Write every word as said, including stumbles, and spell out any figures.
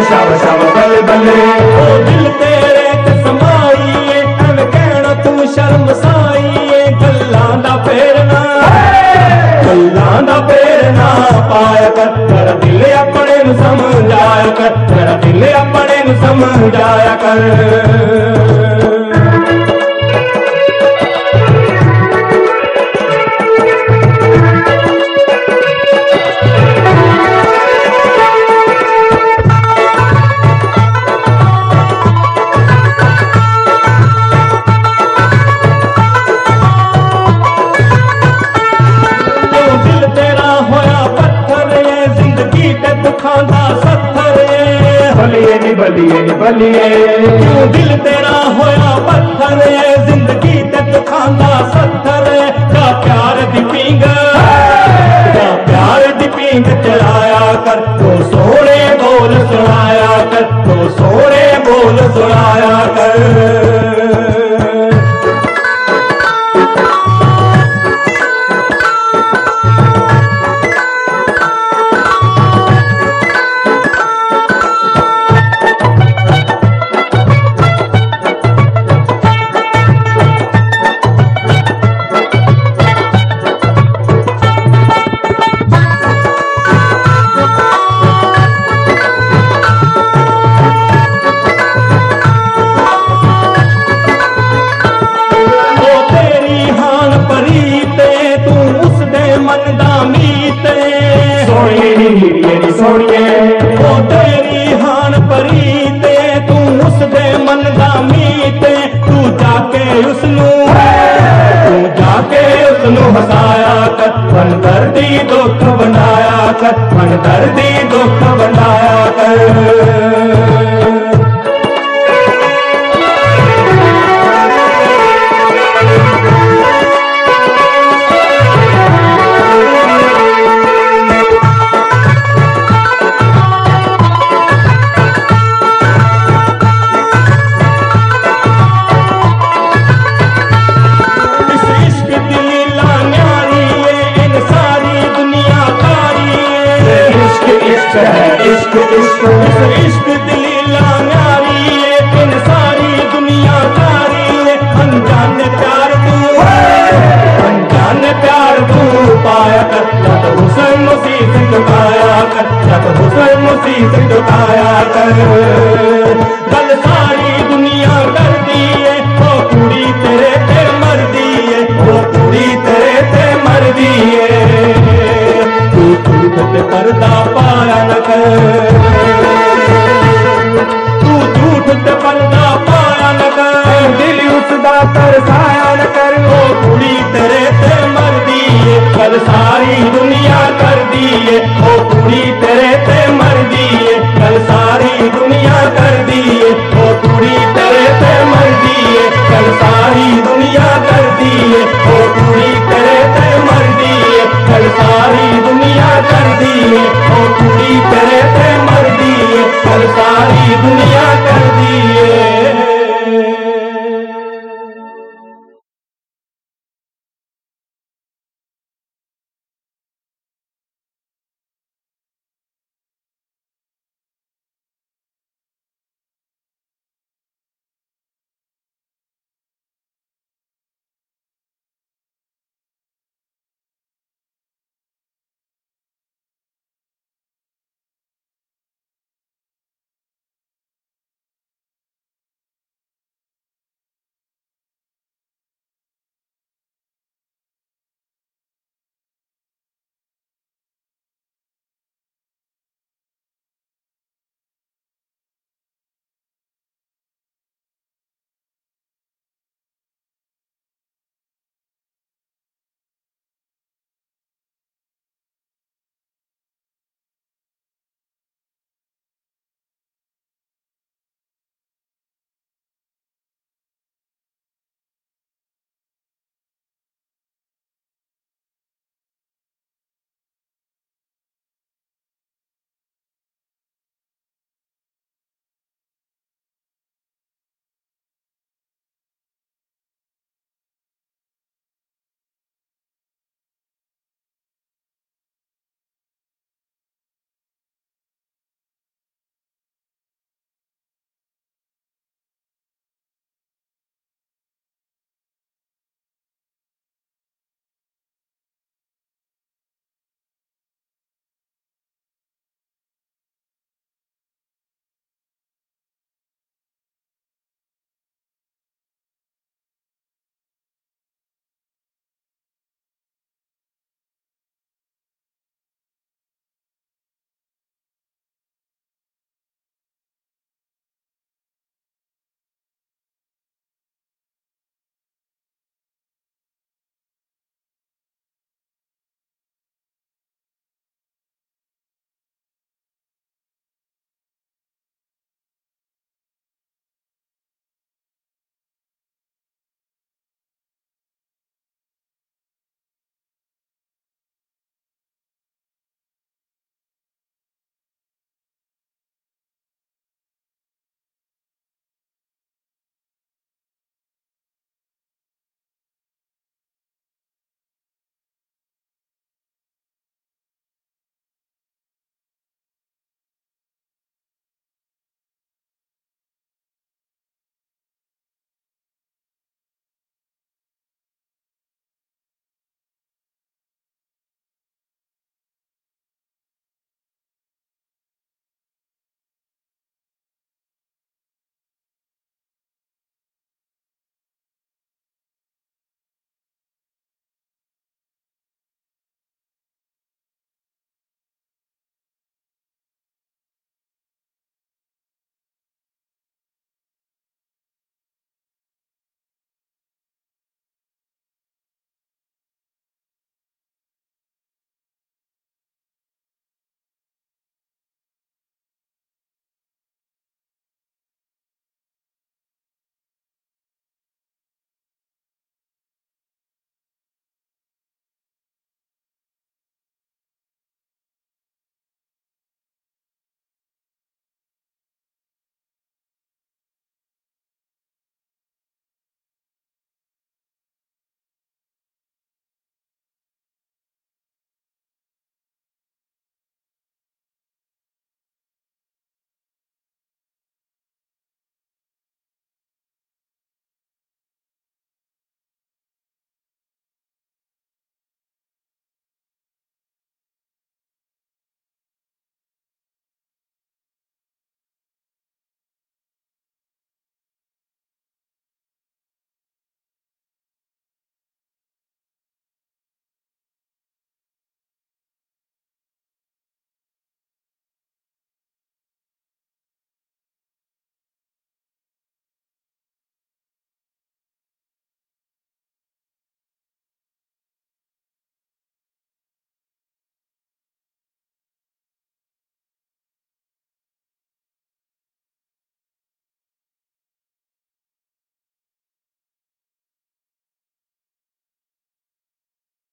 Shaw Shaw बल्ले बल्ले ओ दिल तेरे ते समाईए एवें कहना तू शर्म साईए गल्लां दा फेरना गल्लां दा फेरना पाया कर मेरा दिल अपने नू समझाया कर मेरा दिल अपने नू समझाया कर बलिए नी बलिए नी बलिए क्यों दिल तेरा होया पत्थर है जिंदगी ते दुखांदा सत्थर का प्यार दी पींग का प्यार दी पींग चढ़ाया कर तो सोने बोल सुनाया कर तो सोने बोल सुनाया कर सोनिए ओ तेरी हान परी ते तू उस दे मन दा मीते तू जाके उसनू तू जाके उसनू हसाया कर मन दर्दी दुख बनाया कर मन दर्दी दुख बनाया कर इश्क इश्क इश्क इश्क इश्क दिल